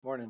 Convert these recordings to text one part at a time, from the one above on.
Morning.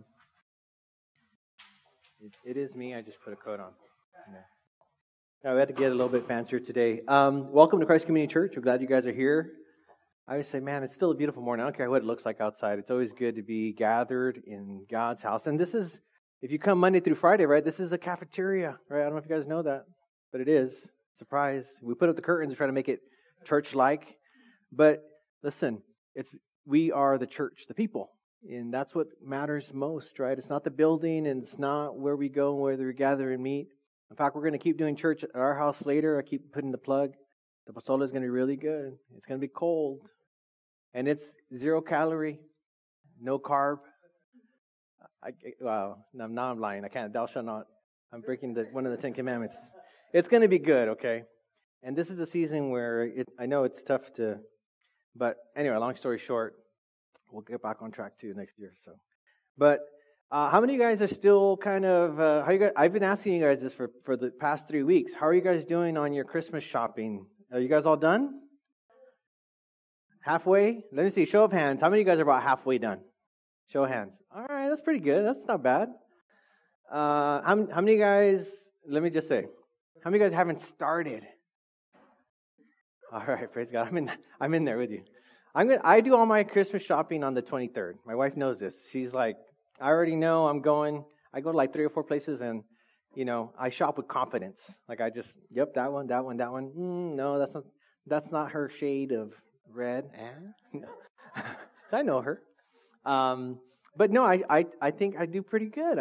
It is me. I just put a coat on. Yeah. Now, we had to get a little bit fancier today. Welcome to Christ Community Church. We're glad you guys are here. I always say, man, it's still a beautiful morning. I don't care what it looks like outside. It's always good to be gathered in God's house. And this is, if you come Monday through Friday, right, this is a cafeteria, right? I don't know if you guys know that, but it is. Surprise. We put up the curtains to try to make it church-like. But listen, we are the church, the people. And that's what matters most, right? It's not the building, and it's not where we go and whether we gather and meet. In fact, we're going to keep doing church at our house later. I keep putting the plug. The pozole is going to be really good. It's going to be cold. And it's 0 calorie, no carb. Now I'm lying. I can't. Thou shalt not. I'm breaking one of the 10 commandments. It's going to be good, okay? And this is a season where I know it's tough to, but anyway, long story short, we'll get back on track too next year. So, but how many of you guys are still kind of? How you guys? I've been asking you guys this for the past 3 weeks. How are you guys doing on your Christmas shopping? Are you guys all done? Halfway? Let me see. Show of hands. How many of you guys are about halfway done? Show of hands. All right, that's pretty good. That's not bad. How many guys? Let me just say, how many guys haven't started? All right, praise God. I'm in there with you. I do all my Christmas shopping on the 23rd. My wife knows this. She's like, I already know I'm going. I go to like 3 or 4 places, and I shop with confidence. Like I just, yep, that one. No, that's not her shade of red. No. I know her. But no, I think I do pretty good.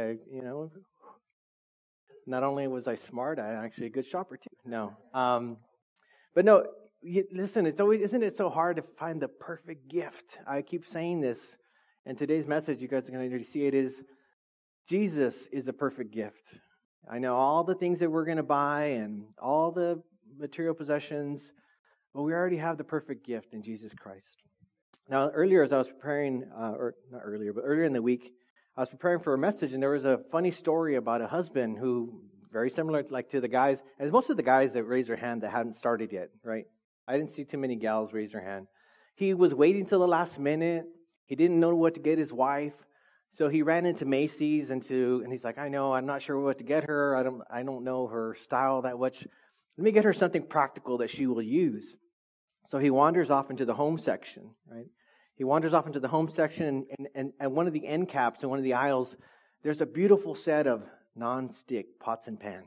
Not only was I smart, I'm actually a good shopper too. No, but no. Listen, isn't it so hard to find the perfect gift? I keep saying this, and today's message, you guys are going to see it, is Jesus is a perfect gift. I know all the things that we're going to buy and all the material possessions, but we already have the perfect gift in Jesus Christ. Now, earlier as I was preparing, earlier in the week, I was preparing for a message, and there was a funny story about a husband who, very similar to the guys, as most of the guys that raised their hand that hadn't started yet, right? I didn't see too many gals raise their hand. He was waiting till the last minute. He didn't know what to get his wife. So he ran into Macy's and he's like, I'm not sure what to get her. I don't know her style that much. Let me get her something practical that she will use. So he wanders off into the home section, right? He wanders off into the home section, and one of the end caps in one of the aisles, there's a beautiful set of non-stick pots and pans.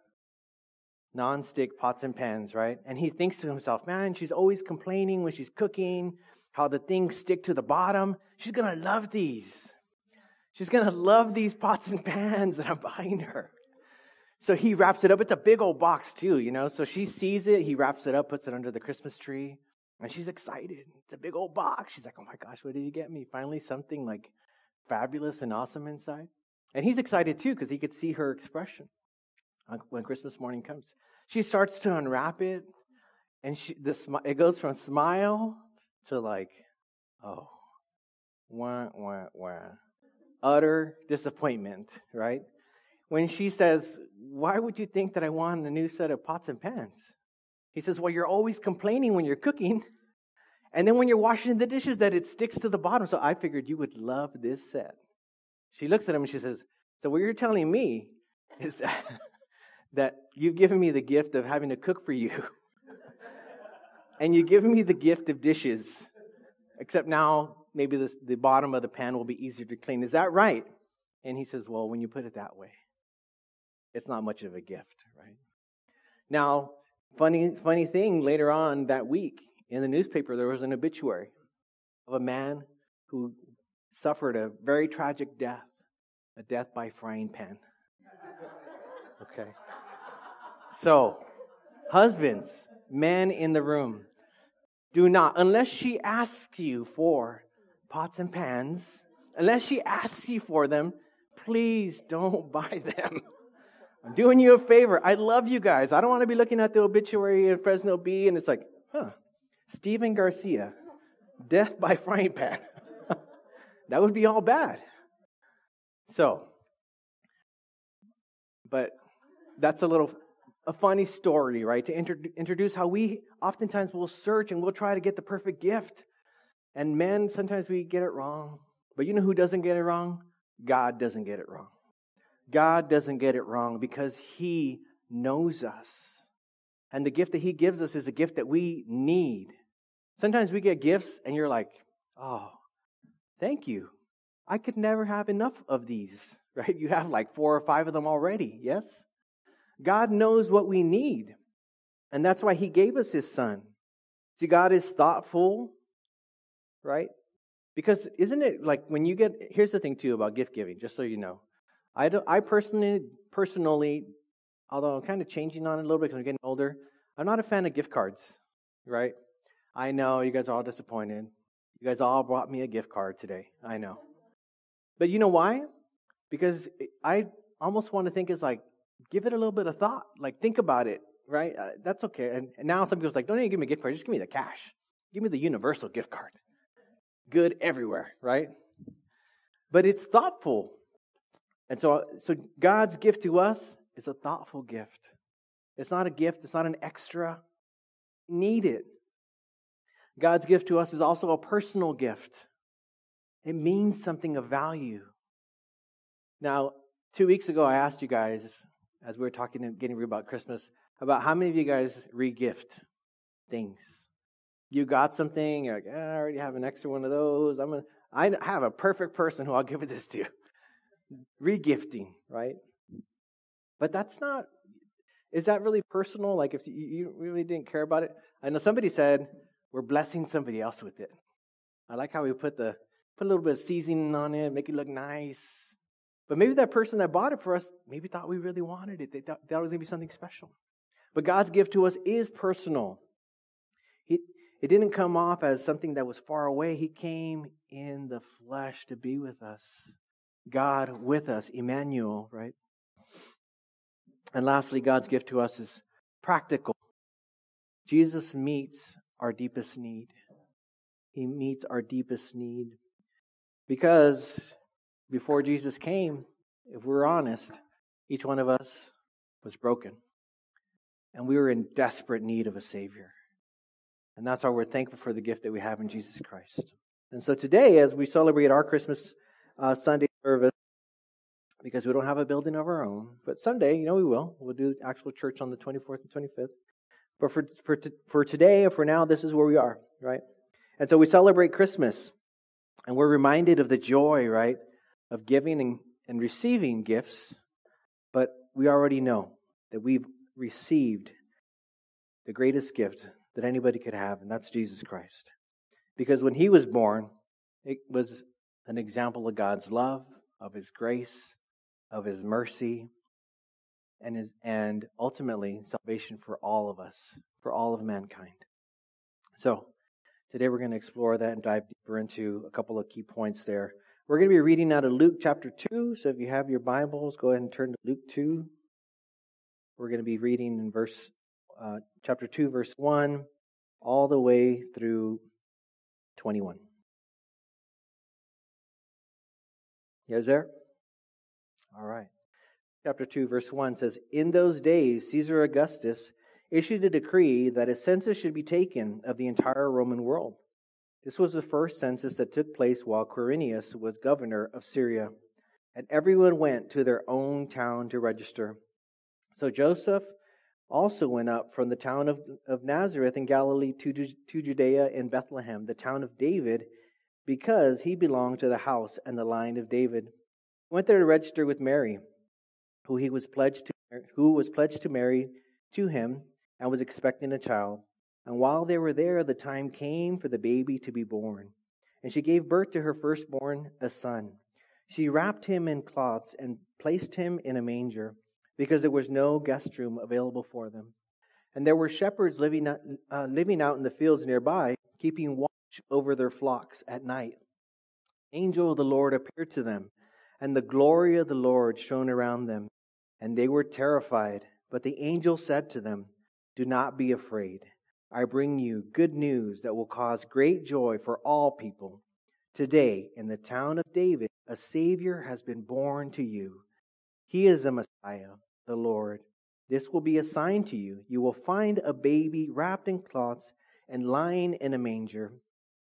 Non-stick pots and pans, right? And he thinks to himself, man, she's always complaining when she's cooking, how the things stick to the bottom. She's going to love these. She's going to love these pots and pans that I'm buying her. So he wraps it up. It's a big old box too, So she sees it. He wraps it up, puts it under the Christmas tree. And she's excited. It's a big old box. She's like, oh my gosh, what did you get me? Finally something like fabulous and awesome inside. And he's excited too because he could see her expression when Christmas morning comes. She starts to unwrap it, and it goes from smile to like, oh, wah, wah, wah. Utter disappointment, right? When she says, why would you think that I want a new set of pots and pans? He says, well, you're always complaining when you're cooking, and then when you're washing the dishes that it sticks to the bottom, so I figured you would love this set. She looks at him and she says, so what you're telling me is that you've given me the gift of having to cook for you. And you've given me the gift of dishes. Except now, maybe the bottom of the pan will be easier to clean. Is that right? And he says, well, when you put it that way, it's not much of a gift, right? Now, funny thing, later on that week, in the newspaper, there was an obituary of a man who suffered a very tragic death. A death by frying pan. Okay. So, husbands, men in the room, do not, unless she asks you for pots and pans, unless she asks you for them, please don't buy them. I'm doing you a favor. I love you guys. I don't want to be looking at the obituary in Fresno Bee and it's like, Stephen Garcia, death by frying pan. That would be all bad. So, but that's a funny story, right? To introduce how we oftentimes will search and we'll try to get the perfect gift. And men, sometimes we get it wrong. But you know who doesn't get it wrong? God doesn't get it wrong. God doesn't get it wrong because He knows us. And the gift that He gives us is a gift that we need. Sometimes we get gifts and you're like, oh, thank you. I could never have enough of these, right? You have like 4 or 5 of them already, yes? God knows what we need. And that's why He gave us His Son. See, God is thoughtful, right? Because isn't it like when you get, here's the thing too about gift giving, just so you know. I personally, although I'm kind of changing on it a little bit because I'm getting older, I'm not a fan of gift cards, right? I know you guys are all disappointed. You guys all brought me a gift card today. I know. But you know why? Because I almost want to think it's like, give it a little bit of thought. Like, think about it, right? That's okay. And now some people's like, don't even give me a gift card. Just give me the cash. Give me the universal gift card. Good everywhere, right? But it's thoughtful. And so God's gift to us is a thoughtful gift. It's not a gift. It's not an extra. We need it. God's gift to us is also a personal gift. It means something of value. Now, 2 weeks ago, I asked you guys, as we were talking and getting real about Christmas, about how many of you guys re-gift things. You got something, you're like, I already have an extra one of those. I have a perfect person who I'll give this to. Re-gifting, right? But that's not, is that really personal? Like if you really didn't care about it? I know somebody said, we're blessing somebody else with it. I like how we put a little bit of seasoning on it, make it look nice. But maybe that person that bought it for us maybe thought we really wanted it. They thought that was going to be something special. But God's gift to us is personal. It didn't come off as something that was far away. He came in the flesh to be with us. God with us, Emmanuel, right? And lastly, God's gift to us is practical. Jesus meets our deepest need. He meets our deepest need. Because before Jesus came, if we're honest, each one of us was broken. And we were in desperate need of a Savior. And that's why we're thankful for the gift that we have in Jesus Christ. And so today, as we celebrate our Christmas Sunday service, because we don't have a building of our own, but someday, we will. We'll do actual church on the 24th and 25th. But for today, or for now, this is where we are, right? And so we celebrate Christmas. And we're reminded of the joy, right, of giving and receiving gifts. But we already know that we've received the greatest gift that anybody could have, and that's Jesus Christ. Because when He was born, it was an example of God's love, of His grace, of His mercy, and ultimately salvation for all of us, for all of mankind. So today we're going to explore that and dive deeper into a couple of key points there. We're going to be reading out of Luke chapter 2. So if you have your Bibles, go ahead and turn to Luke 2. We're going to be reading in chapter 2, verse 1, all the way through 21. You guys there? All right. Chapter 2, verse 1 says, In those days, Caesar Augustus issued a decree that a census should be taken of the entire Roman world. This was the first census that took place while Quirinius was governor of Syria, and everyone went to their own town to register. So Joseph also went up from the town of Nazareth in Galilee to Judea in Bethlehem, the town of David, because he belonged to the house and the line of David. He went there to register with Mary, who was pledged to marry to him and was expecting a child. And while they were there, the time came for the baby to be born. And she gave birth to her firstborn, a son. She wrapped him in cloths and placed him in a manger, because there was no guest room available for them. And there were shepherds living out in the fields nearby, keeping watch over their flocks at night. An angel of the Lord appeared to them, and the glory of the Lord shone around them. And they were terrified. But the angel said to them, Do not be afraid. I bring you good news that will cause great joy for all people. Today, in the town of David, a Savior has been born to you. He is the Messiah, the Lord. This will be a sign to you. You will find a baby wrapped in cloths and lying in a manger.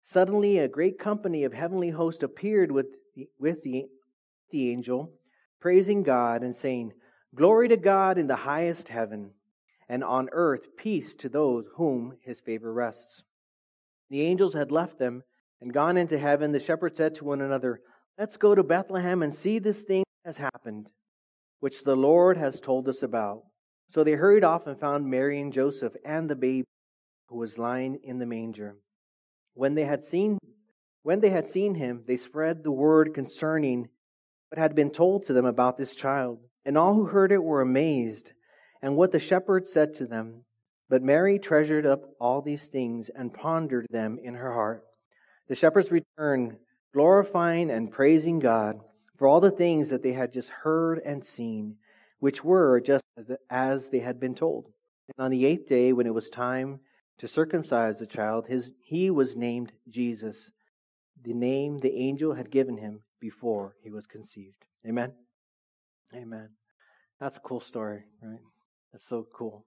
Suddenly a great company of heavenly hosts appeared with the angel, praising God and saying, "Glory to God in the highest heaven, and on earth peace to those whom his favor rests." The angels had left them and gone into heaven. The shepherds said to one another, "Let's go to Bethlehem and see this thing that has happened, which the Lord has told us about." So they hurried off and found Mary and Joseph and the baby who was lying in the manger. When they had seen him, they spread the word concerning what had been told to them about this child. And all who heard it were amazed, and what the shepherds said to them. But Mary treasured up all these things and pondered them in her heart. The shepherds returned, glorifying and praising God for all the things that they had just heard and seen, which were just as they had been told. And on the 8th day, when it was time to circumcise the child, he was named Jesus, the name the angel had given him before he was conceived. Amen? Amen. That's a cool story, right? That's so cool.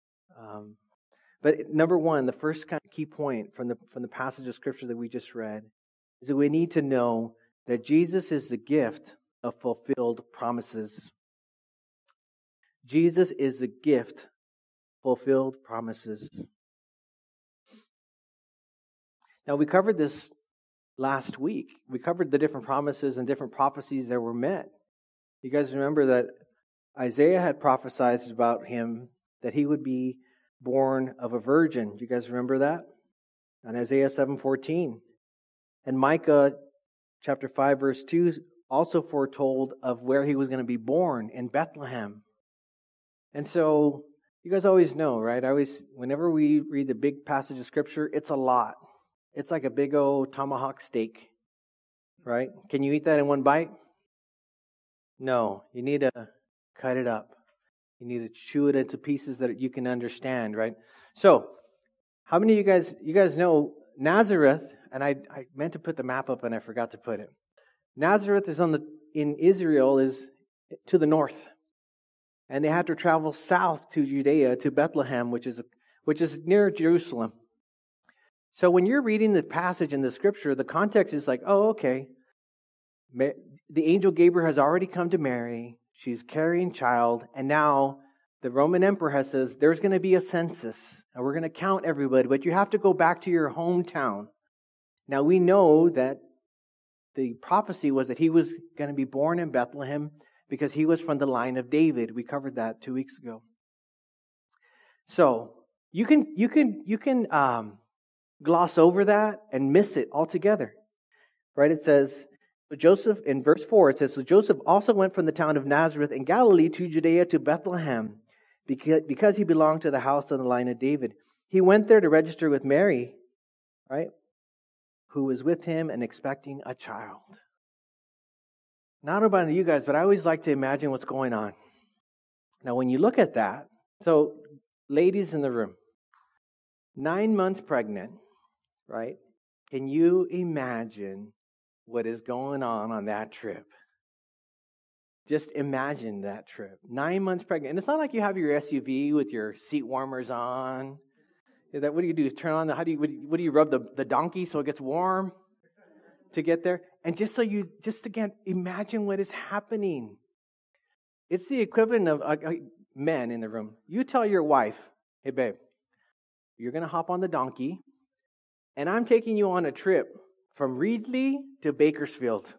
But number one, the first kind of key point from the passage of Scripture that we just read is that we need to know that Jesus is the gift of fulfilled promises. Jesus is the gift of fulfilled promises. Now, we covered this last week. We covered the different promises and different prophecies that were met. You guys remember that Isaiah had prophesied about him, that he would be born of a virgin. Do you guys remember that? On Isaiah 7:14. And Micah chapter 5 verse 2 also foretold of where he was going to be born, in Bethlehem. And so, you guys always know, right? Whenever we read the big passage of Scripture, it's a lot. It's like a big old tomahawk steak, right? Can you eat that in one bite? No, you need to cut it up. You need to chew it into pieces that you can understand, right? So, how many of you guys know Nazareth, and I meant to put the map up and I forgot to put it. Nazareth is in Israel, is to the north. And they had to travel south to Judea, to Bethlehem, which is near Jerusalem. So when you're reading the passage in the Scripture, the context is like, oh, okay. The angel Gabriel has already come to Mary. She's carrying child. And now the Roman emperor says there's going to be a census. And we're going to count everybody. But you have to go back to your hometown. Now we know that the prophecy was that he was going to be born in Bethlehem because he was from the line of David. We covered that 2 weeks ago. So you can gloss over that and miss it altogether. Right? It says, so Joseph, in verse 4, it says, so Joseph also went from the town of Nazareth in Galilee to Judea to Bethlehem, because he belonged to the house of the line of David. He went there to register with Mary, right, who was with him and expecting a child. Now, I don't know about you guys, but I always like to imagine what's going on. Now, when you look at that, so ladies in the room, 9 months pregnant, right? Can you imagine what is going on that trip? Just imagine that trip. 9 months pregnant. And it's not like you have your SUV with your seat warmers on. What do you do? Turn on what do you rub the donkey so it gets warm to get there? And just again, imagine what is happening. It's the equivalent of men in the room. You tell your wife, hey babe, you're going to hop on the donkey and I'm taking you on a trip from Reedley to Bakersfield.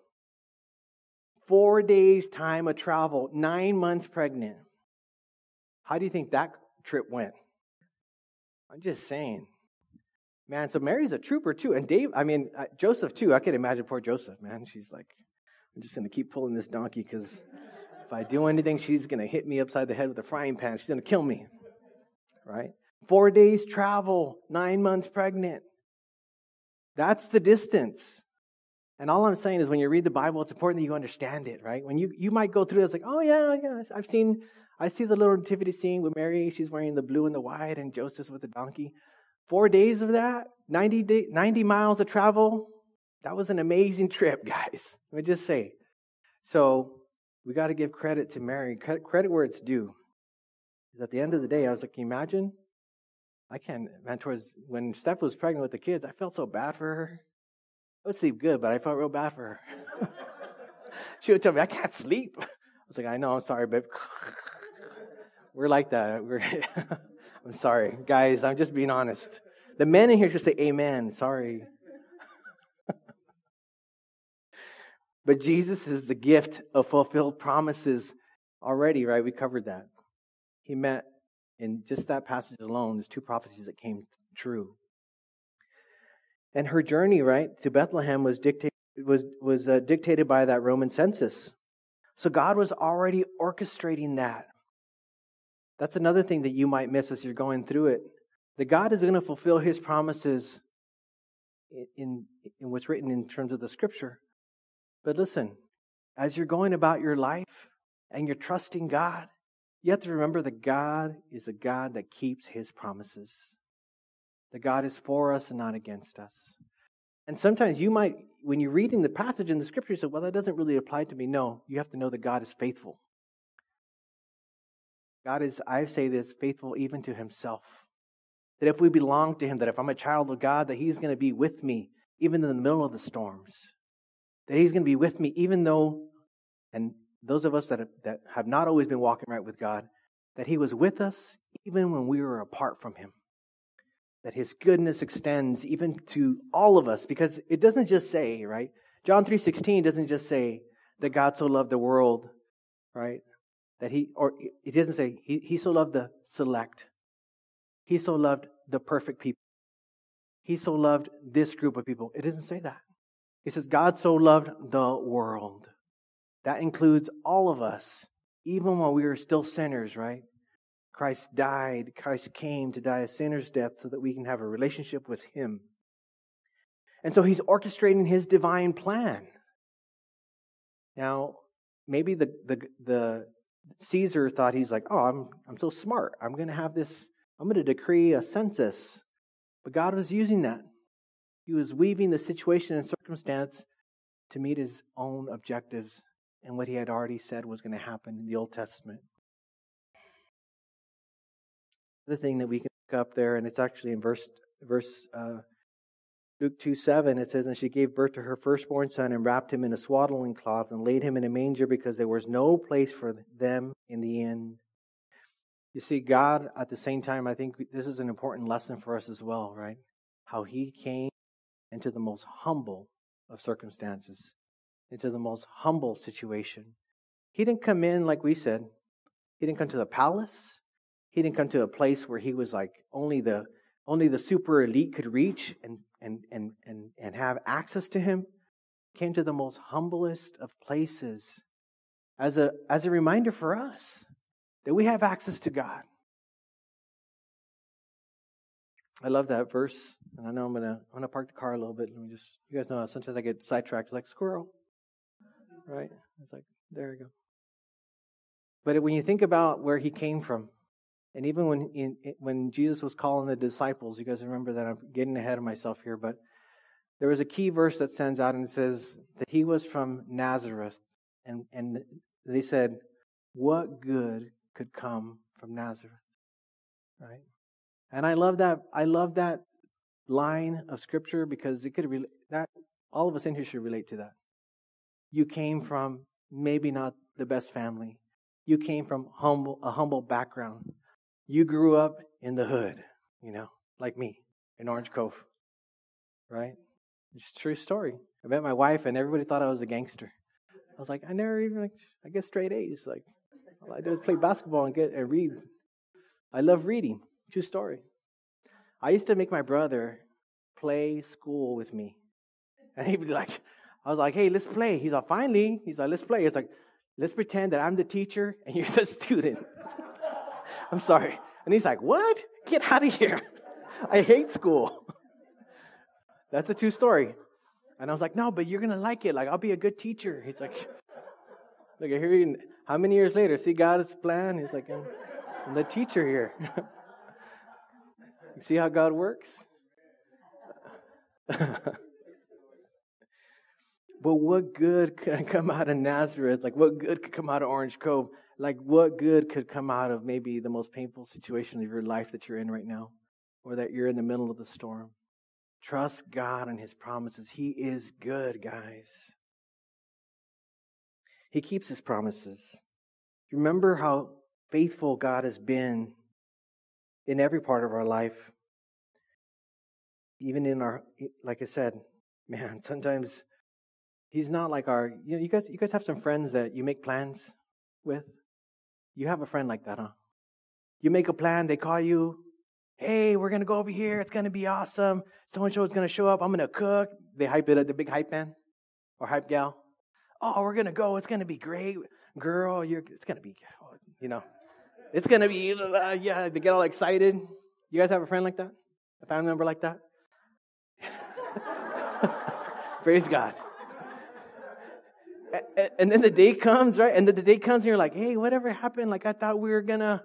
4 days time of travel, 9 months pregnant. How do you think that trip went? I'm just saying. Man, so Mary's a trooper too. And Joseph too. I can imagine poor Joseph, man. She's like, I'm just going to keep pulling this donkey because if I do anything, she's going to hit me upside the head with a frying pan. She's going to kill me. Right? 4 days travel, 9 months pregnant. That's the distance. And all I'm saying is when you read the Bible, it's important that you understand it, right? When you might go through it, it's like, oh yeah, I see the little nativity scene with Mary. She's wearing the blue and the white and Joseph's with the donkey. 4 days of that, 90 miles of travel. That was an amazing trip, guys. Let me just say. So we got to give credit to Mary. Credit where it's due. Because at the end of the day, I was like, can you imagine? When Steph was pregnant with the kids, I felt so bad for her. would sleep good, but I felt real bad for her. She would tell me, I can't sleep. I was like, I know, I'm sorry, babe. We're like that. I'm sorry. Guys, I'm just being honest. The men in here should say amen. Sorry. But Jesus is the gift of fulfilled promises already, right? We covered that. He met in just that passage alone. There's 2 prophecies that came true. And her journey, right, to Bethlehem was dictated by that Roman census. So God was already orchestrating that. That's another thing that you might miss as you're going through it. That God is going to fulfill His promises in what's written in terms of the Scripture. But listen, as you're going about your life and you're trusting God, you have to remember that God is a God that keeps His promises. That God is for us and not against us. And sometimes you might, when you're reading the passage in the Scripture, you say, well, that doesn't really apply to me. No, you have to know that God is faithful. God is, I say this, faithful even to Himself. That if we belong to Him, that if I'm a child of God, that He's going to be with me even in the middle of the storms. That He's going to be with me even though, and those of us that have not always been walking right with God, that He was with us even when we were apart from Him. That His goodness extends even to all of us, because it doesn't just say, right? John 3:16 doesn't just say that God so loved the world, right? That it doesn't say he so loved the select. He so loved the perfect people. He so loved this group of people. It doesn't say that. It says God so loved the world. That includes all of us, even while we were still sinners, right? Christ died. Christ came to die a sinner's death so that we can have a relationship with Him. And so He's orchestrating His divine plan. Now, maybe the Caesar thought he's like, oh, I'm so smart. I'm going to decree a census. But God was using that. He was weaving the situation and circumstance to meet His own objectives and what He had already said was going to happen in the Old Testament. The thing that we can look up there, and it's actually in verse Luke 2:7, it says, and she gave birth to her firstborn son and wrapped him in a swaddling cloth and laid him in a manger because there was no place for them in the inn. You see, God, at the same time, I think this is an important lesson for us as well, right? How He came into the most humble of circumstances, into the most humble situation. He didn't come in, like we said, He didn't come to the palace. He didn't come to a place where He was like only the super elite could reach and have access to Him. He came to the most humblest of places as a reminder for us that we have access to God. I love that verse, and I know I'm gonna park the car a little bit. Let me just, you guys know sometimes I get sidetracked, like squirrel, right? It's like, there you go. But when you think about where He came from, and even when Jesus was calling the disciples, you guys remember that I'm getting ahead of myself here, but there was a key verse that stands out, and it says that He was from Nazareth, and they said, what good could come from Nazareth, right? And I love that line of Scripture because it could that all of us in here should relate to that. You came from maybe not the best family. You came from a humble background. You grew up in the hood, like me, in Orange Cove, right? It's a true story. I met my wife and everybody thought I was a gangster. I was like, I never even, I get straight A's. Like, all I do is play basketball and read. I love reading. True story. I used to make my brother play school with me. And he'd be like, I was like, hey, let's play. He's like, finally. He's like, let's play. It's like, let's pretend that I'm the teacher and you're the student. I'm sorry. And he's like, what? Get out of here. I hate school. That's a true story. And I was like, no, but you're going to like it. Like, I'll be a good teacher. He's like, look, here, how many years later? See God's plan? He's like, I'm the teacher here. You see how God works? But what good could come out of Nazareth? Like, what good could come out of Orange Cove? Like, what good could come out of maybe the most painful situation of your life that you're in right now? Or that you're in the middle of the storm? Trust God and His promises. He is good, guys. He keeps His promises. Remember how faithful God has been in every part of our life. Even in our, like I said, man, sometimes He's not like our, you guys have some friends that you make plans with? You have a friend like that, huh? You make a plan, they call you, hey, we're going to go over here, it's going to be awesome. So-and-so is going to show up, I'm going to cook. They hype it up, the big hype man or hype gal. Oh, we're going to go, it's going to be great. Girl, it's going to be, it's going to be, yeah, they get all excited. You guys have a friend like that? A family member like that? Praise God. And then the day comes, right? And then the day comes and you're like, hey, whatever happened? Like, I thought we were going to,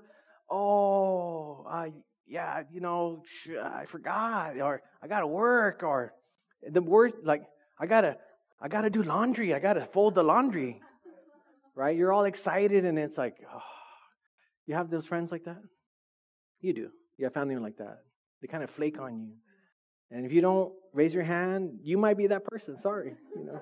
I forgot, or I got to work, or the worst, like, I got to do laundry. I got to fold the laundry, right? You're all excited and it's like, oh, you have those friends like that? You do. You have family like that. They kind of flake on you. And if you don't raise your hand, you might be that person. Sorry,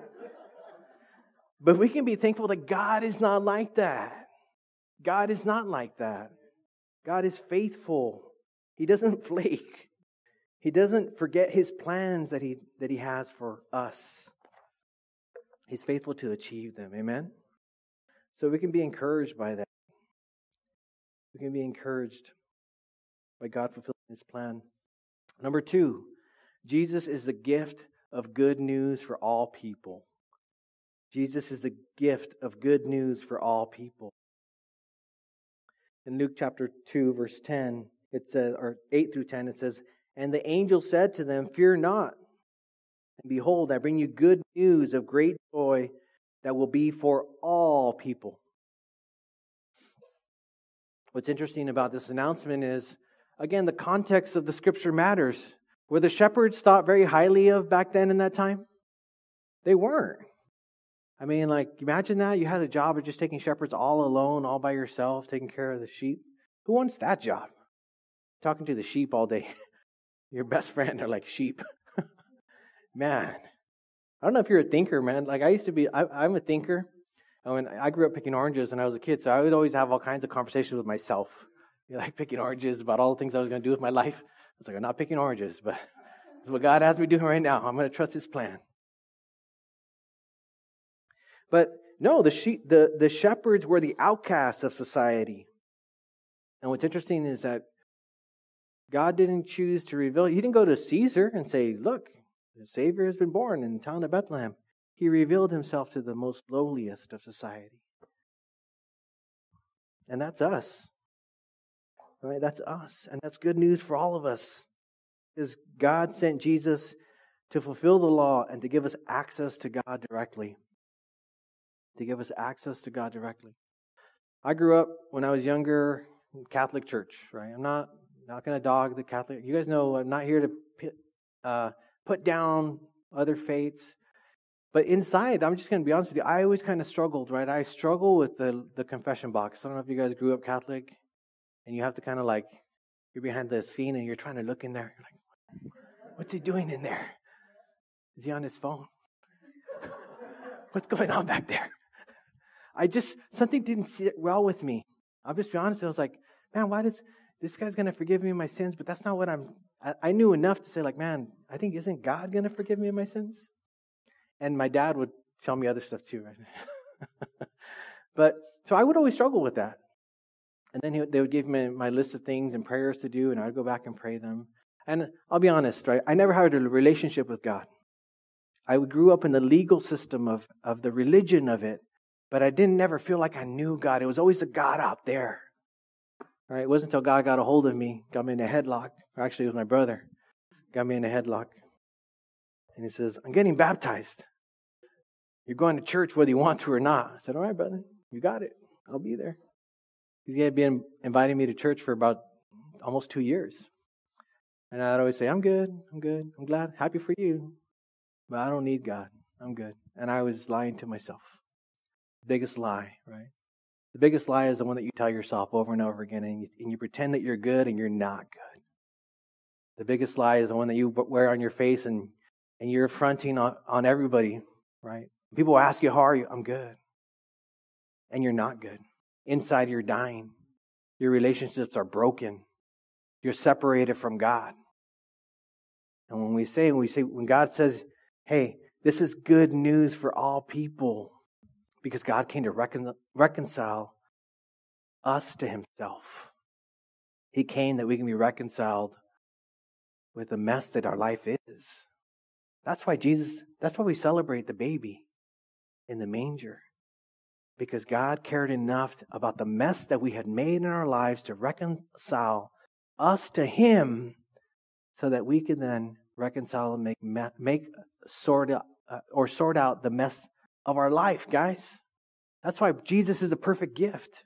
But we can be thankful that God is not like that. God is not like that. God is faithful. He doesn't flake. He doesn't forget His plans that He has for us. He's faithful to achieve them. Amen? So we can be encouraged by that. We can be encouraged by God fulfilling His plan. Number 2, Jesus is the gift of good news for all people. Jesus is the gift of good news for all people. In Luke chapter 2, verse 10, it says, or 8 through 10, it says, and the angel said to them, fear not. And behold, I bring you good news of great joy that will be for all people. What's interesting about this announcement is, again, the context of the scripture matters. Were the shepherds thought very highly of back then in that time? They weren't. I mean, like, imagine that. You had a job of just taking shepherds all alone, all by yourself, taking care of the sheep. Who wants that job? Talking to the sheep all day. Your best friend are like sheep. Man, I don't know if you're a thinker, man. Like, I used to be, I'm a thinker. I grew up picking oranges when I was a kid, so I would always have all kinds of conversations with myself. Like picking oranges about all the things I was going to do with my life. I was like, I'm not picking oranges, but this is what God has me doing right now. I'm going to trust His plan. But no, the shepherds were the outcasts of society. And what's interesting is that God didn't choose to reveal. He didn't go to Caesar and say, look, the Savior has been born in the town of Bethlehem. He revealed Himself to the most lowliest of society. And that's us. Right? That's us. And that's good news for all of us. Because God sent Jesus to fulfill the law and to give us access to God directly. To give us access to God directly. I grew up when I was younger in Catholic church, right? I'm not going to dog the Catholic. You guys know I'm not here to put down other faiths. But inside, I'm just going to be honest with you, I always kind of struggled, right? I struggle with the confession box. I don't know if you guys grew up Catholic, and you have to kind of like, you're behind the scene and you're trying to look in there. You're like, what's he doing in there? Is he on his phone? What's going on back there? Something didn't sit well with me. I'll just be honest. I was like, man, why does this guy's going to forgive me my sins? But that's not what I knew enough to say, like, man, I think, isn't God going to forgive me my sins? And my dad would tell me other stuff too, right? But, so I would always struggle with that. And then they would give me my list of things and prayers to do, and I would go back and pray them. And I'll be honest, right? I never had a relationship with God. I grew up in the legal system of the religion of it, but I didn't never feel like I knew God. It was always a God out there. Right? It wasn't until God got a hold of me, got me in a headlock. Or actually, it was my brother. Got me in a headlock. And he says, I'm getting baptized. You're going to church whether you want to or not. I said, all right, brother, you got it. I'll be there. He had been inviting me to church for about almost 2 years. And I'd always say, I'm good. I'm glad. Happy for you. But I don't need God. I'm good. And I was lying to myself. Biggest lie, right? The biggest lie is the one that you tell yourself over and over again, and you pretend that you're good and you're not good. The biggest lie is the one that you wear on your face and you're fronting on everybody, right? People ask you, how are you? I'm good. And you're not good. Inside you're dying. Your relationships are broken. You're separated from God. And when God says, hey, this is good news for all people, because God came to reconcile us to Himself. He came that we can be reconciled with the mess that our life is. That's why we celebrate the baby in the manger. Because God cared enough about the mess that we had made in our lives to reconcile us to Him, so that we can then reconcile and sort out the mess of our life, guys. That's why Jesus is a perfect gift.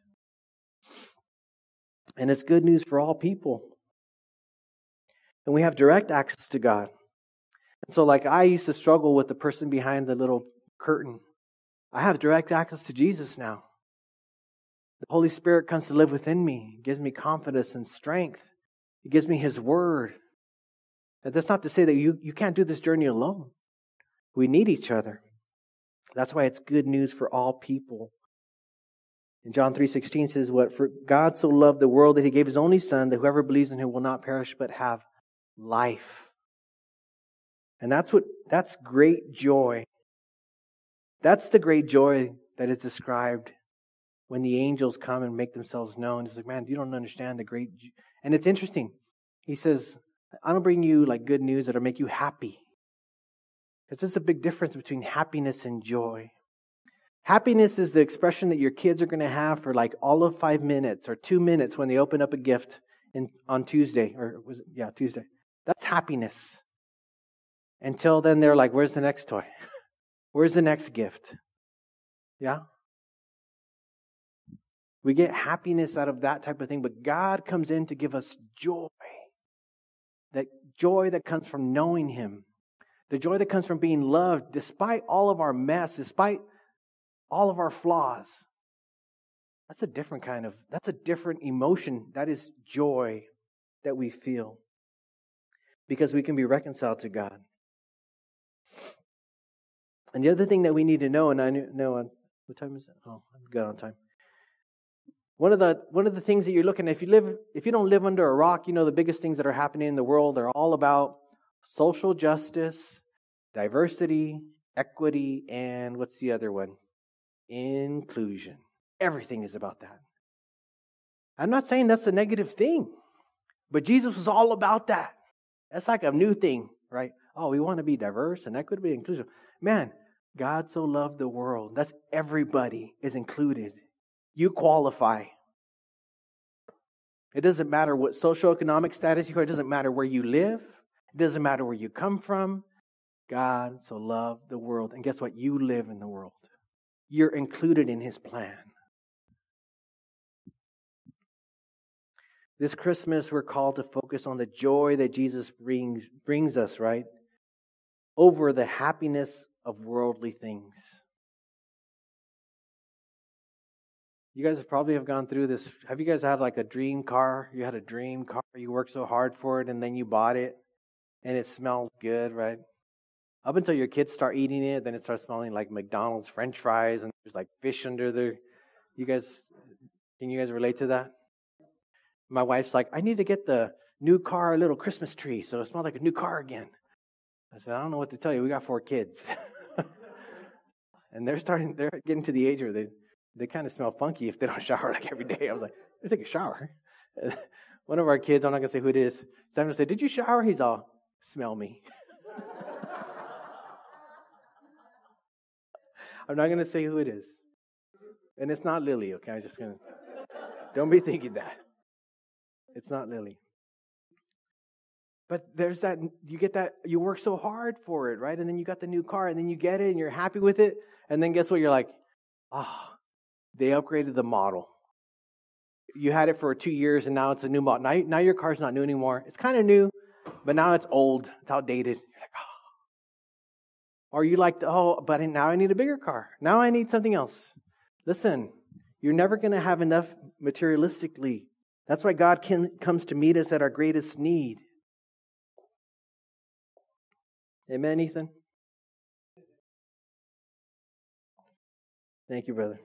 And it's good news for all people. And we have direct access to God. And so like I used to struggle with the person behind the little curtain, I have direct access to Jesus now. The Holy Spirit comes to live within me. He gives me confidence and strength. He gives me His Word. And that's not to say that you can't do this journey alone. We need each other. That's why it's good news for all people. And John 3:16 says, "For God so loved the world that He gave His only Son, that whoever believes in Him will not perish but have life." And that's great joy. That's the great joy that is described when the angels come and make themselves known. It's like, man, you don't understand the great... And it's interesting. He says, I don't bring you like good news that'll make you happy. Because there's a big difference between happiness and joy. Happiness is the expression that your kids are going to have for like all of 5 minutes or 2 minutes when they open up a gift on Tuesday. Tuesday. That's happiness. Until then, they're like, where's the next toy? Where's the next gift? Yeah? We get happiness out of that type of thing, but God comes in to give us joy. That joy that comes from knowing Him. The joy that comes from being loved despite all of our mess, despite all of our flaws. That's a different emotion. That is joy that we feel. Because we can be reconciled to God. And the other thing that we need to know, and I know, what time is it? Oh, I'm good on time. One of the things that you're looking at, if you don't live under a rock, the biggest things that are happening in the world are all about social justice, diversity, equity, and what's the other one? Inclusion. Everything is about that. I'm not saying that's a negative thing, but Jesus was all about that. That's like a new thing, right? Oh, we want to be diverse and equity, inclusive. Man, God so loved the world. That's everybody is included. You qualify. It doesn't matter what socioeconomic status you are. It doesn't matter where you live. It doesn't matter where you come from. God so loved the world. And guess what? You live in the world. You're included in His plan. This Christmas, we're called to focus on the joy that Jesus brings us, right? Over the happiness of worldly things. You guys probably have gone through this. Have you guys had like a dream car? You had a dream car. You worked so hard for it and then you bought it and it smells good, right? Up until your kids start eating it, then it starts smelling like McDonald's French fries and there's like fish under there. Can you guys relate to that? My wife's like, I need to get the new car a little Christmas tree so it smells like a new car again. I said, I don't know what to tell you. We got 4 kids. And they're getting to the age where they kind of smell funky if they don't shower like every day. I was like, they take a shower. One of our kids, I'm not going to say who it is, Samuel said, did you shower? He's all, smell me. I'm not going to say who it is. And it's not Lily, okay? I'm just going to, don't be thinking that. It's not Lily. But there's that, you get that, you work so hard for it, right? And then you got the new car, and then you get it, and you're happy with it. And then guess what? You're like, they upgraded the model. You had it for 2 years, and now it's a new model. Now your car's not new anymore. It's kind of new, but now it's old. It's outdated. You're like, Or you like, but now I need a bigger car. Now I need something else. Listen, you're never going to have enough materialistically. That's why God comes to meet us at our greatest need. Amen, Ethan? Thank you, brother.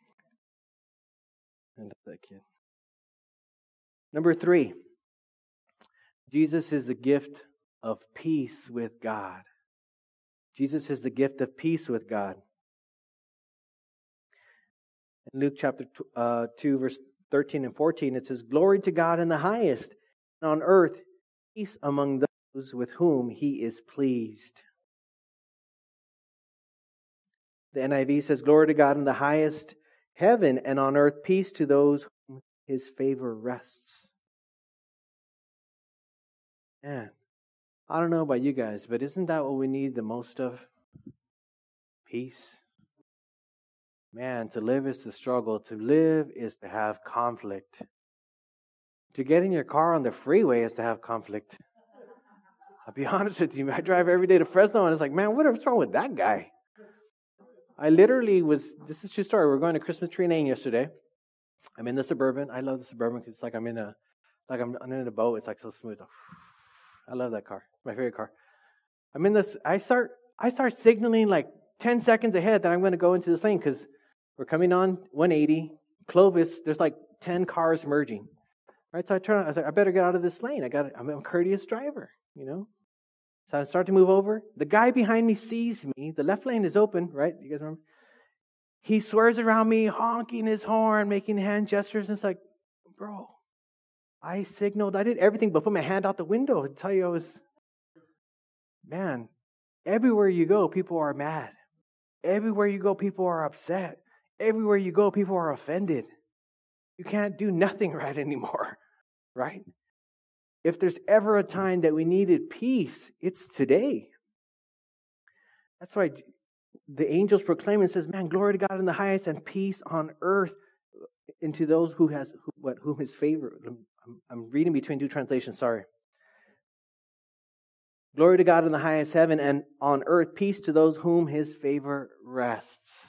I love that kid. Number 3, Jesus is the gift of peace with God. Jesus is the gift of peace with God. In Luke chapter 2, verse 13 and 14, it says, "Glory to God in the highest, and on earth peace among those with whom He is pleased." The NIV says, "Glory to God in the highest heaven, and on earth peace to those whom His favor rests." Man, I don't know about you guys, but isn't that what we need the most of? Peace. Man, to live is to struggle. To live is to have conflict. To get in your car on the freeway is to have conflict. I'll be honest with you. I drive every day to Fresno, and it's like, man, what's wrong with that guy? I literally this is a true story. We were going to Christmas Tree Lane yesterday. I'm in the Suburban. I love the Suburban because it's like I'm in a boat. It's like so smooth. I love that car. My favorite car. I'm in this. I start signaling like 10 seconds ahead that I'm going to go into this lane because we're coming on 180 Clovis. There's like 10 cars merging. Right, so I turn. I was like, I better get out of this lane. I'm a courteous driver, you know. So I start to move over. The guy behind me sees me. The left lane is open, right? You guys remember? He swears around me, honking his horn, making hand gestures. And it's like, bro, I signaled. I did everything but put my hand out the window to tell you man, everywhere you go, people are mad. Everywhere you go, people are upset. Everywhere you go, people are offended. You can't do nothing right anymore, right? If there's ever a time that we needed peace, it's today. That's why the angels proclaim and says, man, glory to God in the highest and peace on earth into those whom his favor. I'm reading between two translations, sorry. Glory to God in the highest heaven and on earth peace to those whom His favor rests.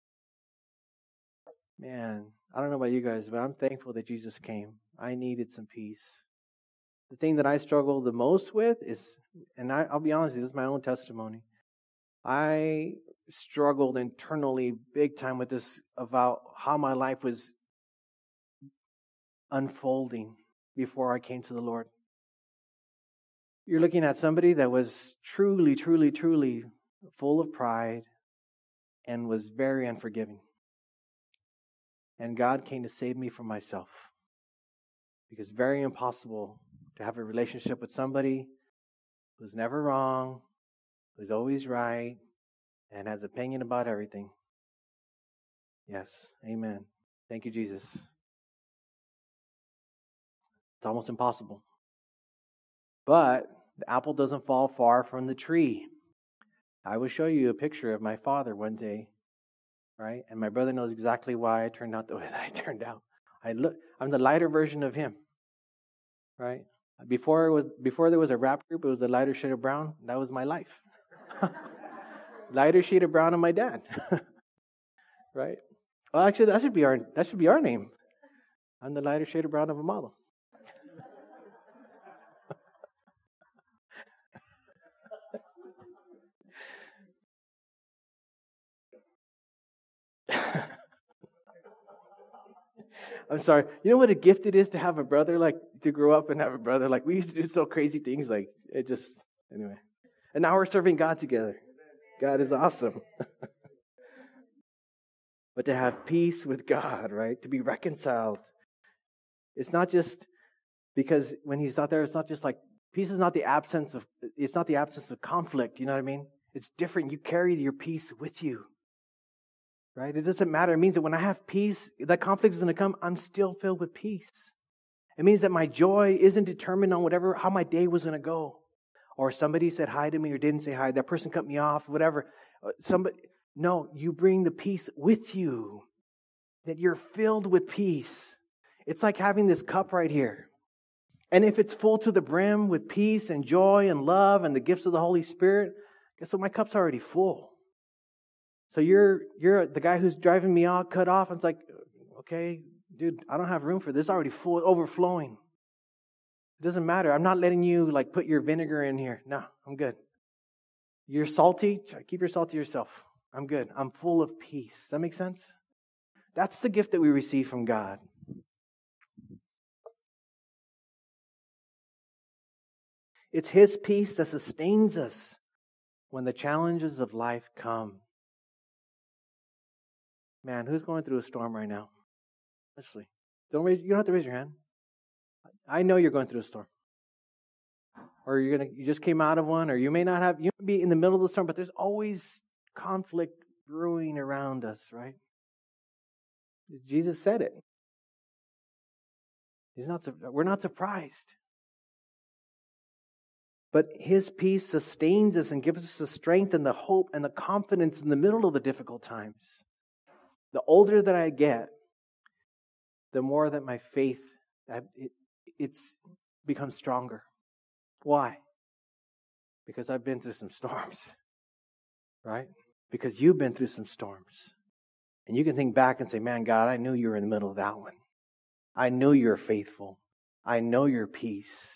Man, I don't know about you guys, but I'm thankful that Jesus came. I needed some peace. The thing that I struggle the most with is, and I'll be honest, this is my own testimony. I struggled internally big time with this about how my life was unfolding before I came to the Lord. You're looking at somebody that was truly, truly, truly full of pride and was very unforgiving. And God came to save me from myself. Because it's very impossible to have a relationship with somebody who's never wrong, who's always right, and has opinion about everything. Yes, amen. Thank you, Jesus. It's almost impossible. But the apple doesn't fall far from the tree. I will show you a picture of my father one day, right? And my brother knows exactly why I turned out the way that I turned out. I'm the lighter version of him, right? Before there was a rap group, it was the lighter shade of brown. That was my life. Lighter shade of brown and my dad, right? Well, actually, that should be our name. I'm the lighter shade of brown of a model. I'm sorry. You know what a gift it is to have a brother, like to grow up and have a brother. Like we used to do so crazy things. Like it just anyway. And now we're serving God together. God is awesome. But to have peace with God, right? To be reconciled. It's not just because when He's not there, it's not just like peace is not the absence of conflict, you know what I mean? It's different. You carry your peace with you. Right? It doesn't matter. It means that when I have peace, that conflict is going to come, I'm still filled with peace. It means that my joy isn't determined on how my day was going to go. Or somebody said hi to me or didn't say hi. That person cut me off, whatever. No, you bring the peace with you. That you're filled with peace. It's like having this cup right here. And if it's full to the brim with peace and joy and love and the gifts of the Holy Spirit, guess what? My cup's already full. So you're the guy who's driving me out, cut off. And it's like, okay, dude, I don't have room for this. It's already full, overflowing. It doesn't matter. I'm not letting you like put your vinegar in here. No, I'm good. You're salty? Keep your salt to yourself. I'm good. I'm full of peace. Does that make sense? That's the gift that we receive from God. It's His peace that sustains us when the challenges of life come. Man, who's going through a storm right now? Honestly, you don't have to raise your hand. I know you're going through a storm. Or you just came out of one, or you may be in the middle of the storm, but there's always conflict brewing around us, right? Jesus said it. We're not surprised. But His peace sustains us and gives us the strength and the hope and the confidence in the middle of the difficult times. The older that I get, the more that my faith it's become stronger. Why? Because I've been through some storms, right? Because you've been through some storms. And you can think back and say, man, God, I knew you were in the middle of that one. I know you're faithful. I know your peace.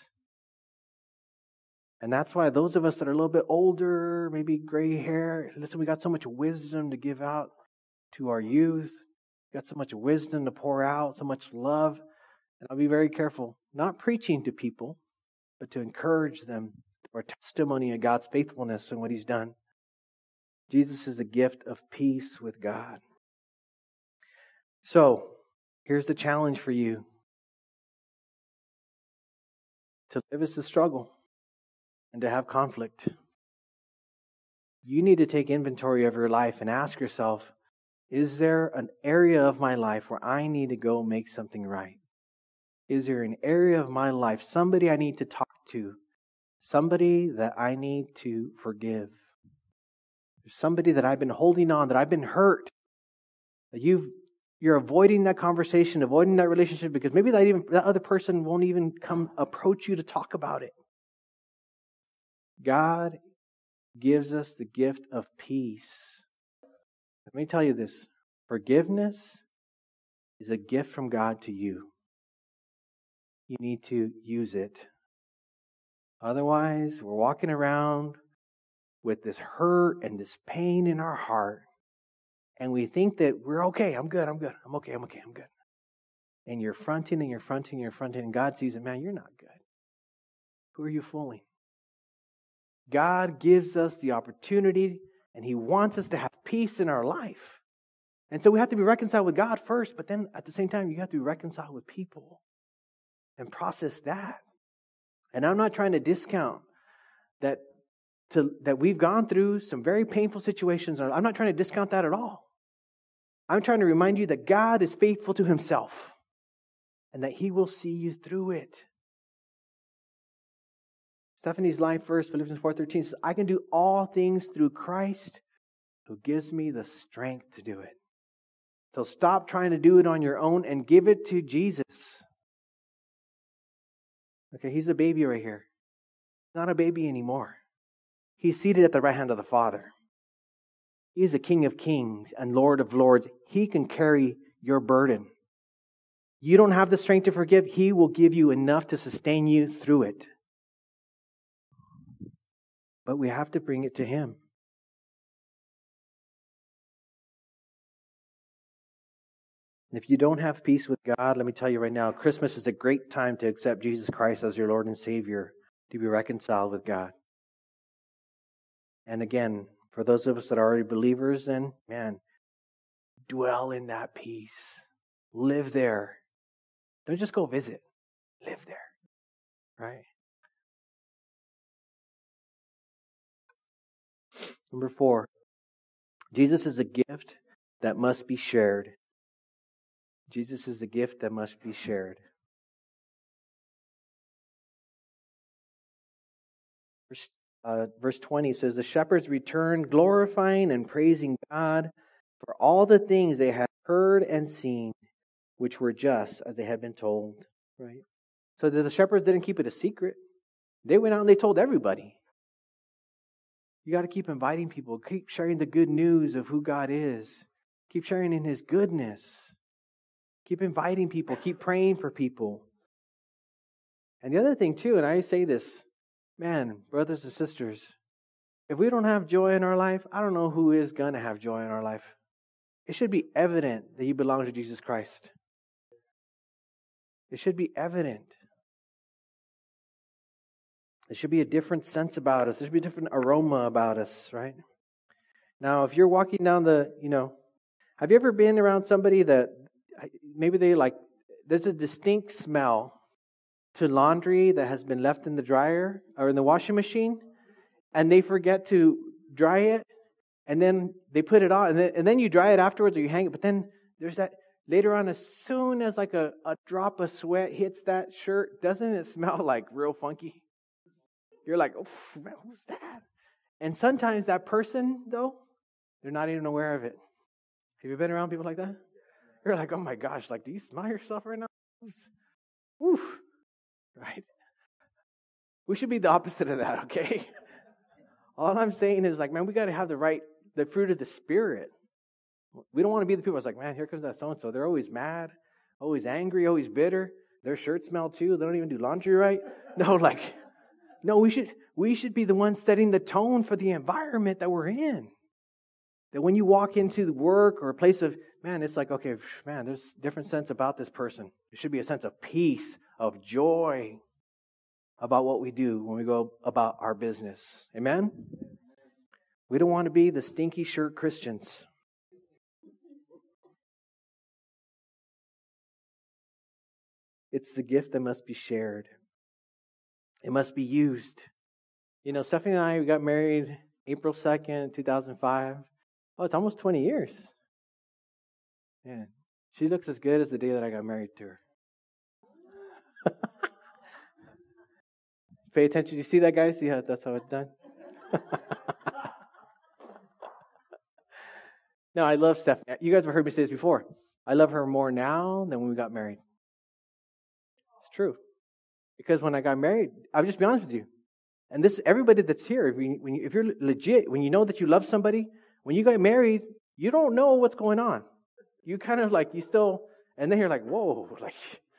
And that's why those of us that are a little bit older, maybe gray hair, listen, we got so much wisdom to give out to our youth. We got so much wisdom to pour out, so much love. And I'll be very careful, not preaching to people, but to encourage them or testimony of God's faithfulness and what He's done. Jesus is the gift of peace with God. So, here's the challenge for you. To live is to struggle and to have conflict. You need to take inventory of your life and ask yourself, is there an area of my life where I need to go make something right? Is there an area of my life, somebody I need to talk to, somebody that I need to forgive? There's somebody that I've been holding on, that I've been hurt, that you're avoiding that conversation, avoiding that relationship because maybe that other person won't even come approach you to talk about it. God gives us the gift of peace. Let me tell you this. Forgiveness is a gift from God to you. You need to use it. Otherwise, we're walking around with this hurt and this pain in our heart. And we think that we're okay. I'm good. I'm okay. And you're fronting and you're fronting and you're fronting. And God sees it. Man, you're not good. Who are you fooling? God gives us the opportunity and He wants us to have peace in our life. And so we have to be reconciled with God first, but then at the same time, you have to be reconciled with people and process that. And I'm not trying to discount that we've gone through some very painful situations. I'm not trying to discount that at all. I'm trying to remind you that God is faithful to Himself and that He will see you through it. Stephanie's life verse, Philippians 4:13 says, I can do all things through Christ who gives me the strength to do it. So stop trying to do it on your own and give it to Jesus. Okay, He's a baby right here. Not a baby anymore. He's seated at the right hand of the Father. He is the King of Kings and Lord of Lords. He can carry your burden. You don't have the strength to forgive. He will give you enough to sustain you through it. But we have to bring it to Him. If you don't have peace with God, let me tell you right now, Christmas is a great time to accept Jesus Christ as your Lord and Savior, to be reconciled with God. And again, for those of us that are already believers, then, man, dwell in that peace. Live there. Don't just go visit. Live there. Right? Number 4, Jesus is a gift that must be shared. Jesus is the gift that must be shared. Verse 20 says, the shepherds returned, glorifying and praising God for all the things they had heard and seen, which were just as they had been told. Right? So the shepherds didn't keep it a secret. They went out and they told everybody. You got to keep inviting people. Keep sharing the good news of who God is. Keep sharing in His goodness. Keep inviting people. Keep praying for people. And the other thing too, and I say this, man, brothers and sisters, If we don't have joy in our life, I don't know who is going to have joy in our life. It should be evident that you belong to Jesus Christ. It should be evident. There should be a different sense about us. There should be a different aroma about us, right? Now, if you're walking down have you ever been around somebody that maybe there's a distinct smell to laundry that has been left in the dryer or in the washing machine, and they forget to dry it, and then they put it on, and then you dry it afterwards or you hang it, but then there's that later on, as soon as like a drop of sweat hits that shirt, doesn't it smell like real funky? You're like, oh, man, who's that? And sometimes that person, though, they're not even aware of it. Have you been around people like that? You're like, oh my gosh, like, do you smell yourself right now? Woof. Right? We should be the opposite of that, okay? All I'm saying is, like, man, we got to have the fruit of the Spirit. We don't want to be the people that's like, man, here comes that so-and-so. They're always mad, always angry, always bitter. Their shirts smell too. They don't even do laundry right. No, we should be the ones setting the tone for the environment that we're in. That when you walk into work or a place of, man, it's like, okay, man, there's a different sense about this person. There should be a sense of peace, of joy about what we do when we go about our business. Amen? We don't want to be the stinky shirt Christians. It's the gift that must be shared. It must be used. Stephanie and I, we got married April 2nd, 2005. Oh, it's almost 20 years. Man, she looks as good as the day that I got married to her. Pay attention. You see that, guys? See how that's how it's done? No, I love Stephanie. You guys have heard me say this before. I love her more now than when we got married. It's true. Because when I got married, I'll just be honest with you. And this, everybody that's here, if you're legit, when you know that you love somebody, when you get married, you don't know what's going on. You kind of like, and then you're like, whoa, like,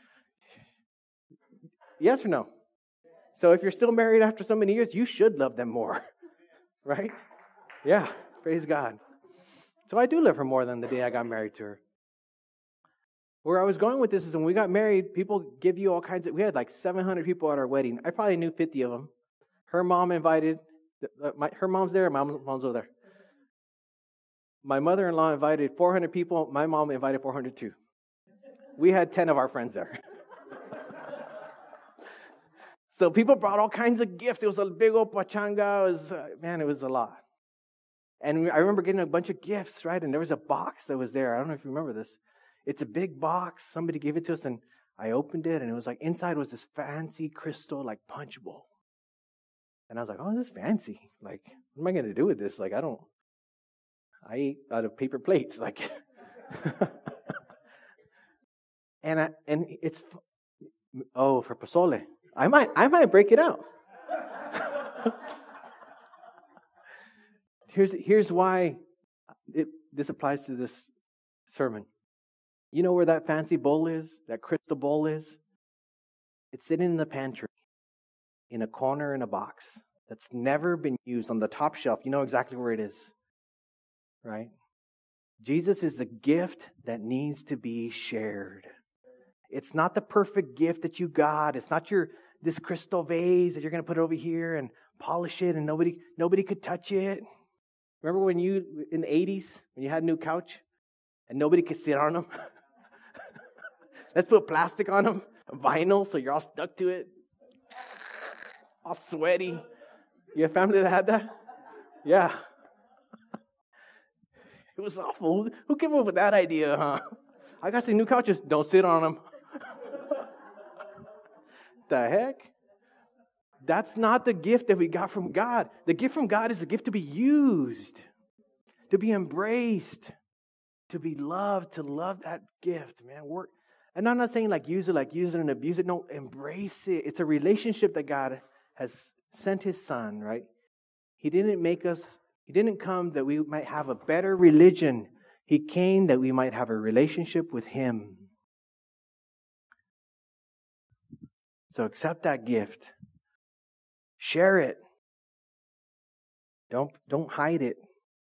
yes or no? So if you're still married after so many years, you should love them more, right? Yeah, praise God. So I do love her more than the day I got married to her. Where I was going with this is when we got married, people give you all kinds of, we had like 700 people at our wedding. I probably knew 50 of them. Her mom invited, her mom's there, my mom's over there. My mother-in-law invited 400 people. My mom invited 402. We had 10 of our friends there. So people brought all kinds of gifts. It was a big old pachanga. It was a lot. And I remember getting a bunch of gifts, right? And there was a box that was there. I don't know if you remember this. It's a big box. Somebody gave it to us, and I opened it, and it was like inside was this fancy crystal, like punch bowl. And I was like, oh, this is fancy. Like, what am I going to do with this? Like, I eat out of paper plates, like. and it's for pozole. I might break it out. Here's why this applies to this sermon. You know where that fancy bowl is? That crystal bowl is? It's sitting in the pantry, in a corner in a box that's never been used on the top shelf. You know exactly where it is, right? Jesus is the gift that needs to be shared. It's not the perfect gift that you got. It's not this crystal vase that you're going to put over here and polish it and nobody could touch it. Remember when in the 80s, when you had a new couch and nobody could sit on them? Let's put plastic on them, vinyl, so you're all stuck to it. All sweaty. You have family that had that? Yeah. It was awful. Who came up with that idea, huh? I got some new couches. Don't sit on them. The heck? That's not the gift that we got from God. The gift from God is a gift to be used, to be embraced, to be loved, to love that gift, man. And I'm not saying use it and abuse it. No, embrace it. It's a relationship that God has sent His Son, right? He didn't come that we might have a better religion. He came that we might have a relationship with Him. So accept that gift. Share it. Don't hide it.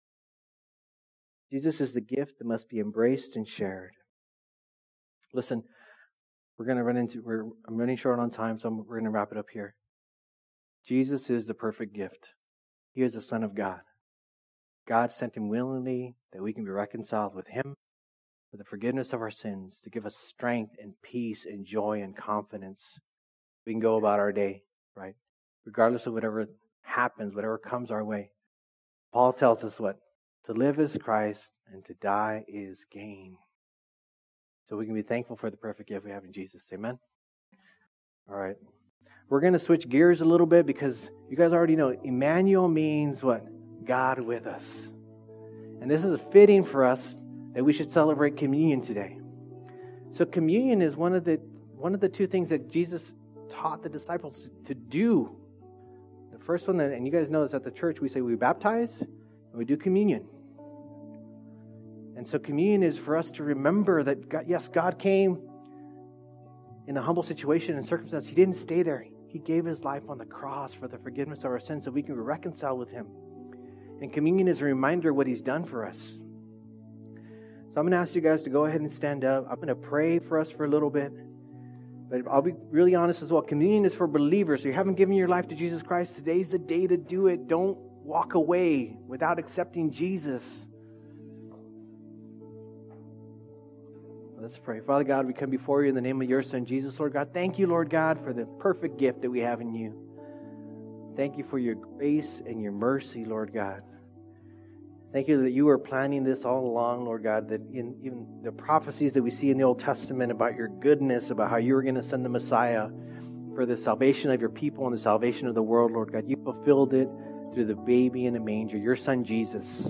Jesus is the gift that must be embraced and shared. Listen, I'm running short on time, so we're going to wrap it up here. Jesus is the perfect gift. He is the Son of God. God sent Him willingly that we can be reconciled with Him for the forgiveness of our sins, to give us strength and peace and joy and confidence. We can go about our day, right? Regardless of whatever happens, whatever comes our way. Paul tells us what? To live is Christ and to die is gain. So we can be thankful for the perfect gift we have in Jesus. Amen? All right. We're going to switch gears a little bit because you guys already know Emmanuel means what? God with us. And this is fitting for us that we should celebrate communion today. So communion is one of the two things that Jesus taught the disciples to do. The first one, and you guys know this at the church, we say we baptize and we do communion. And so communion is for us to remember that God came in a humble situation and circumstance. He didn't stay there. He gave His life on the cross for the forgiveness of our sins so we can be reconciled with Him. And communion is a reminder of what He's done for us. So I'm going to ask you guys to go ahead and stand up. I'm going to pray for us for a little bit. But I'll be really honest as well. Communion is for believers. So you haven't given your life to Jesus Christ. Today's the day to do it. Don't walk away without accepting Jesus. Let's pray. Father God, we come before you in the name of your Son, Jesus, Lord God. Thank you, Lord God, for the perfect gift that we have in you. Thank you for your grace and your mercy, Lord God. Thank you that you were planning this all along, Lord God, that in even the prophecies that we see in the Old Testament about your goodness, about how you were going to send the Messiah for the salvation of your people and the salvation of the world, Lord God, you fulfilled it through the baby in a manger, your Son, Jesus.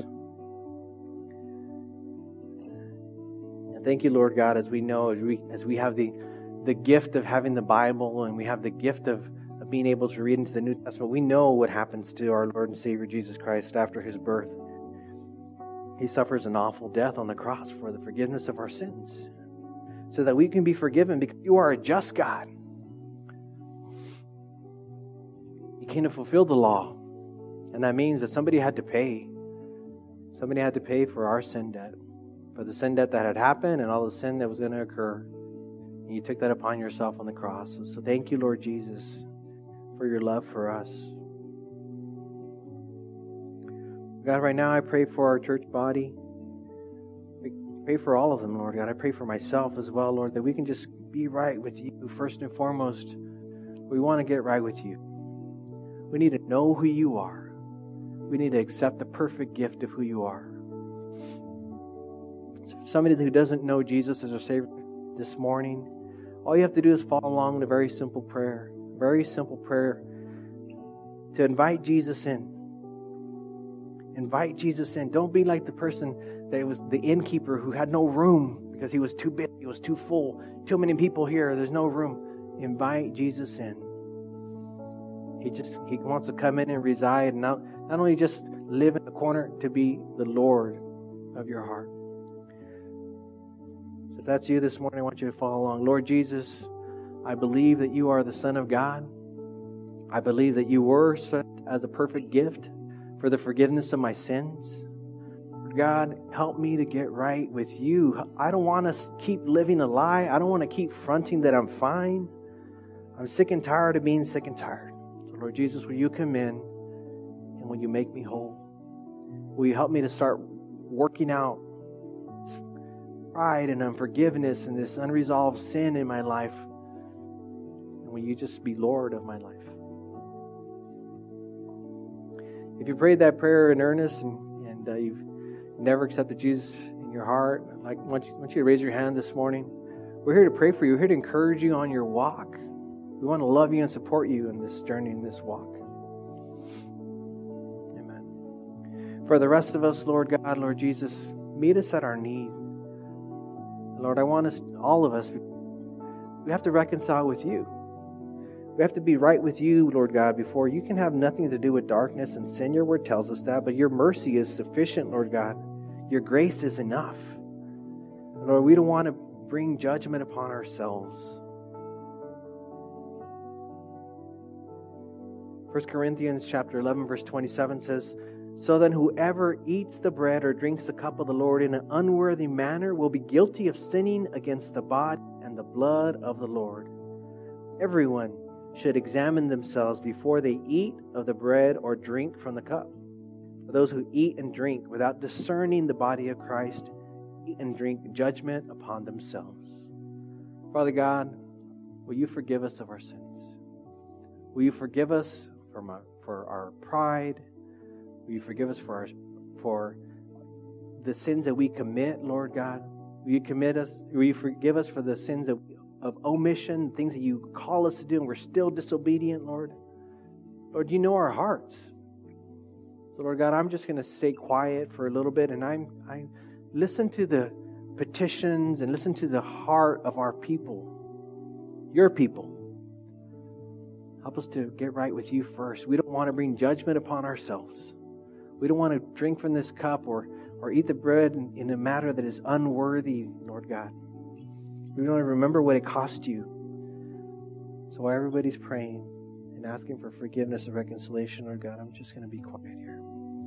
And thank you, Lord God, as we know, as we have the gift of having the Bible and we have the gift of being able to read into the New Testament, we know what happens to our Lord and Savior Jesus Christ after His birth. He suffers an awful death on the cross for the forgiveness of our sins, so that we can be forgiven because you are a just God. You came to fulfill the law, and that means that somebody had to pay. Somebody had to pay for our sin debt, for the sin debt that had happened and all the sin that was going to occur. And you took that upon yourself on the cross. So thank you, Lord Jesus, for your love for us. God, right now I pray for our church body. I pray for all of them, Lord God. I pray for myself as well, Lord, that we can just be right with you. First and foremost, we want to get right with you. We need to know who you are. We need to accept the perfect gift of who you are. So for somebody who doesn't know Jesus as their Savior this morning, all you have to do is follow along in a very simple prayer. Very simple prayer to invite Jesus in. Invite Jesus in. Don't be like the person that was the innkeeper who had no room because he was too big, he was too full. Too many people here, there's no room. Invite Jesus in. He wants to come in and reside, and not only just live in the corner, to be the Lord of your heart. So if that's you this morning, I want you to follow along. Lord Jesus, I believe that you are the Son of God. I believe that you were sent as a perfect gift for the forgiveness of my sins. God, help me to get right with you. I don't want to keep living a lie. I don't want to keep fronting that I'm fine. I'm sick and tired of being sick and tired. So Lord Jesus, will you come in and will you make me whole? Will you help me to start working out this pride and unforgiveness and this unresolved sin in my life? And will you just be Lord of my life? If you prayed that prayer in earnest and you've never accepted Jesus in your heart, I want you to raise your hand this morning. We're here to pray for you. We're here to encourage you on your walk. We want to love you and support you in this journey, in this walk. Amen. For the rest of us, Lord God, Lord Jesus, meet us at our need. Lord, I want us, all of us, we have to reconcile with you. We have to be right with you, Lord God, before you can have nothing to do with darkness and sin. Your word tells us that, but your mercy is sufficient, Lord God. Your grace is enough. Lord, we don't want to bring judgment upon ourselves. 1 Corinthians chapter 11, verse 27 says, So then whoever eats the bread or drinks the cup of the Lord in an unworthy manner will be guilty of sinning against the body and the blood of the Lord. Everyone should examine themselves before they eat of the bread or drink from the cup. For those who eat and drink without discerning the body of Christ eat and drink judgment upon themselves. Father God, will you forgive us of our sins? Will you forgive us for our pride? Will you forgive us for the sins that we commit, Lord God? Will you forgive us for the sins of omission, things that you call us to do and we're still disobedient, Lord? Lord, you know our hearts. So, Lord God, I'm just going to stay quiet for a little bit and I listen to the petitions and listen to the heart of our people, your people. Help us to get right with you first. We don't want to bring judgment upon ourselves. We don't want to drink from this cup or eat the bread in a manner that is unworthy, Lord God. We don't remember what it cost you. So while everybody's praying and asking for forgiveness and reconciliation, Lord God, I'm just going to be quiet here.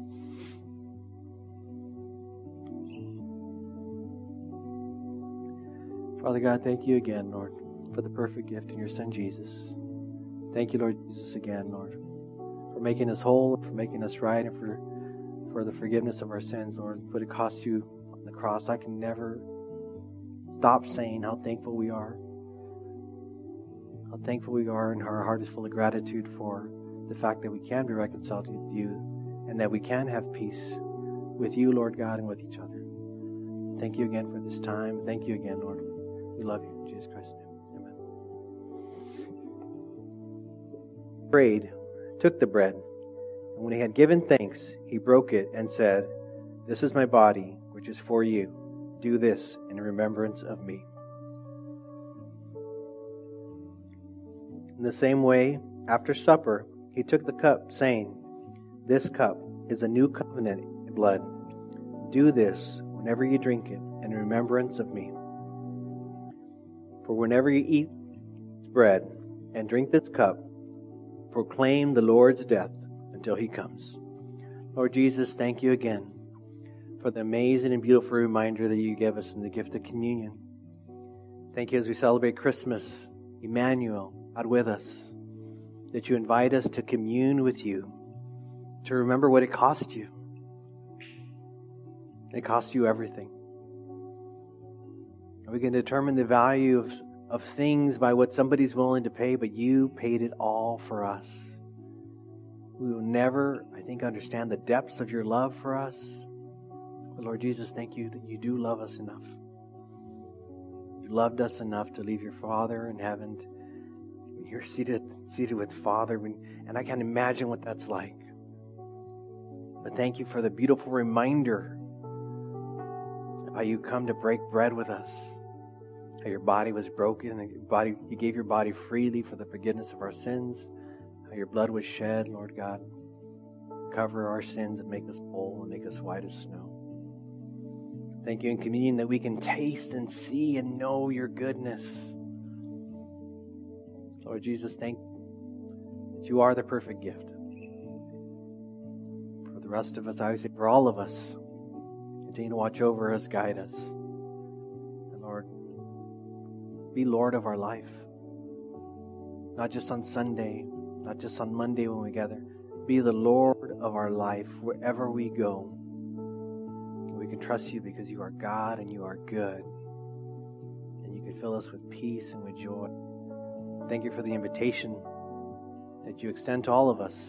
Father God, thank you again, Lord, for the perfect gift in your Son, Jesus. Thank you, Lord Jesus, again, Lord, for making us whole, for making us right, and for the forgiveness of our sins, Lord. What it cost you on the cross. I can never stop saying how thankful we are. How thankful we are, and our heart is full of gratitude for the fact that we can be reconciled with you and that we can have peace with you, Lord God, and with each other. Thank you again for this time. Thank you again, Lord. We love you in Jesus Christ's name. Amen. Prayed, took the bread, and when he had given thanks, he broke it and said, "This is my body, which is for you. Do this in remembrance of me." In the same way, after supper, he took the cup, saying, "This cup is a new covenant in my blood. Do this whenever you drink it in remembrance of me. For whenever you eat bread and drink this cup, proclaim the Lord's death until he comes." Lord Jesus, thank you again for the amazing and beautiful reminder that you give us in the gift of communion. Thank you as we celebrate Christmas, Emmanuel, God with us, that you invite us to commune with you, to remember what it cost you. It cost you everything. We can determine the value of things by what somebody's willing to pay, but you paid it all for us. We will never, I think, understand the depths of your love for us. But Lord Jesus, thank you that you do love us enough. You loved us enough to leave your Father in heaven. You're seated with Father, and I can't imagine what that's like. But thank you for the beautiful reminder of how you come to break bread with us. How your body was broken, and you gave your body freely for the forgiveness of our sins. How your blood was shed, Lord God. Cover our sins and make us whole and make us white as snow. Thank you in communion that we can taste and see and know your goodness. Lord Jesus, thank you that you are the perfect gift. For the rest of us, I would say for all of us, continue to watch over us, guide us. And Lord, be Lord of our life. Not just on Sunday, not just on Monday when we gather. Be the Lord of our life wherever we go. We can trust you because you are God and you are good. And you can fill us with peace and with joy. Thank you for the invitation that you extend to all of us.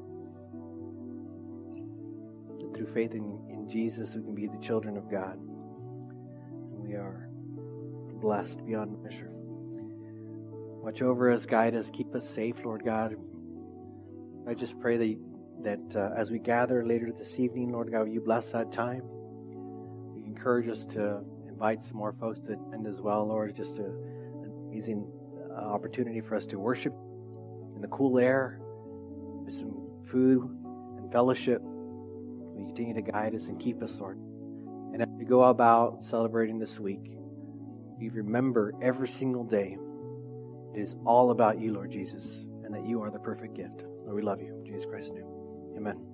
That through faith in Jesus, we can be the children of God. And we are blessed beyond measure. Watch over us, guide us, keep us safe, Lord God. I just pray that as we gather later this evening, Lord God, you bless that time. You encourage us to invite some more folks to attend as well, Lord. Just an amazing opportunity for us to worship in the cool air, with some food and fellowship. We continue to guide us and keep us, Lord. And as we go about celebrating this week, we remember every single day it is all about you, Lord Jesus, and that you are the perfect gift. Lord, we love you. In Jesus Christ's name. Amen.